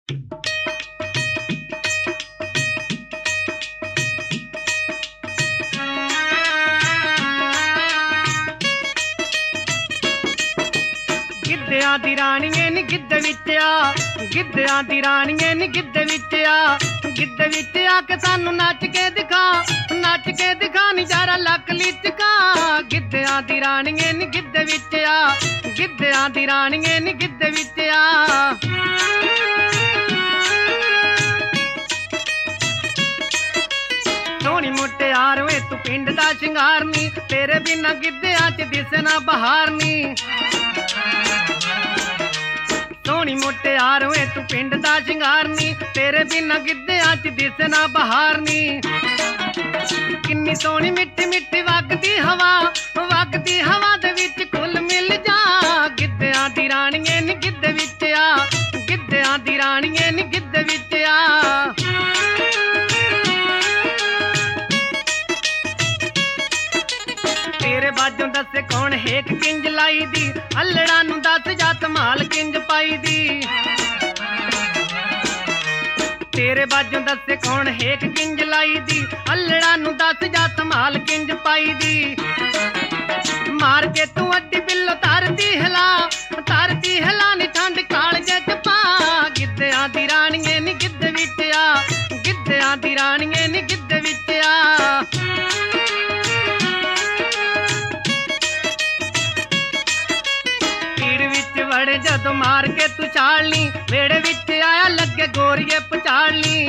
गिद्धियां दी राणिए नी गिद्ध विच आ, गिद्धियां दी राणिए नी गिद्ध विच आ, गिद्ध विच आके सानू नच के दिखा, नच के दिखा नजारा लक लिचका। गिद्धियां दी राणिए नी गिद्ध विच आ, गिद्धियां दी राणिए नी गिद्ध विच आ। सोहनी मुटियार वे तू पिंड दा शिंगार नी, तेरे बिना गिद्धियां च दिसना बहार नी। सोहनी मुटियार वे तू पिंड दा शिंगार नी, तेरे बिना गिद्धियां च दिसना बहार नी। किन्नी सोहनी मिट्टी मिट्टी वगदी हवा, वगदी हवा दे विच कुल मिल जा। गिद्धियां दी राणिए नी गिद्ध विच आ, गिद्धियां दी राणिए नी गिद्ध विच आ। तेरे बाजों दस कौन हेक किंज लाई दी, अल्लड़ा नू दस जा धमाल किंज पाई दी। तेरे बाजों दस कौन हेक किंज लाई दी, अल्लड़ा नू दस जा धमाल किंज पाई दी। मार के तू अड्डी बिल्लो तारदी हिला, तारदी हिला नी ठंड कालजे च पा। गिद्धियां दी राणिए नी गिद्ध विच आ, गिद्धियां दी राणिए नी गिद्ध विच आ। वड़े जदों मार के तू चालनी, वेड़े विच आया लगे गोरिए पचालनी।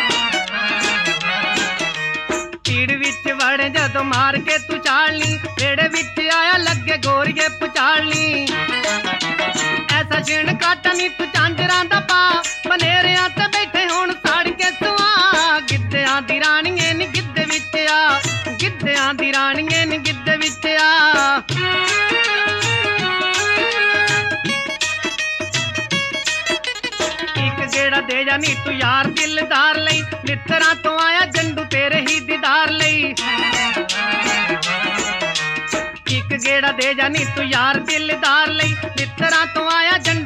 पीड़ विच वड़े जदों मार के तू चालनी, वेड़े विच आया लगे गोरिए पचालनी। ऐसा छिण काटा नी तू झांजरां दा पा, बनेरियां ते बैठे हुण सड़ के सुआ। गिद्धियां दी राणिए नी गिद्ध विच आ, गिद्धियां दी राणिए नी गिद्ध विच आ। दे जा नी तू यार दिलदार लई, मित्रा तो आया जंडू तेरे ही दीदार लई। एक गेड़ा दे जा नी तू यार दिलदार लई, मित्रा तो आया जंडू